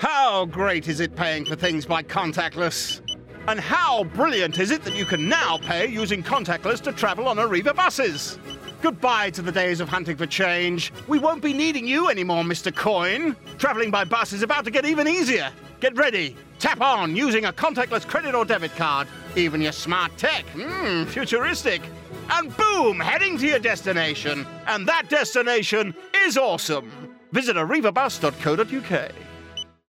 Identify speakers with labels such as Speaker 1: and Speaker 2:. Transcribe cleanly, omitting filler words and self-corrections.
Speaker 1: How great is it paying for things by contactless? And how brilliant is it that you can now pay using contactless to travel on Arriva buses? Goodbye to the days of hunting for change. We won't be needing you anymore, Mr. Coin. Traveling by bus is about to get even easier. Get ready. Tap on using a contactless credit or debit card. Even your smart tech. Futuristic. And boom, heading to your destination. And that destination is awesome. Visit arrivabus.co.uk.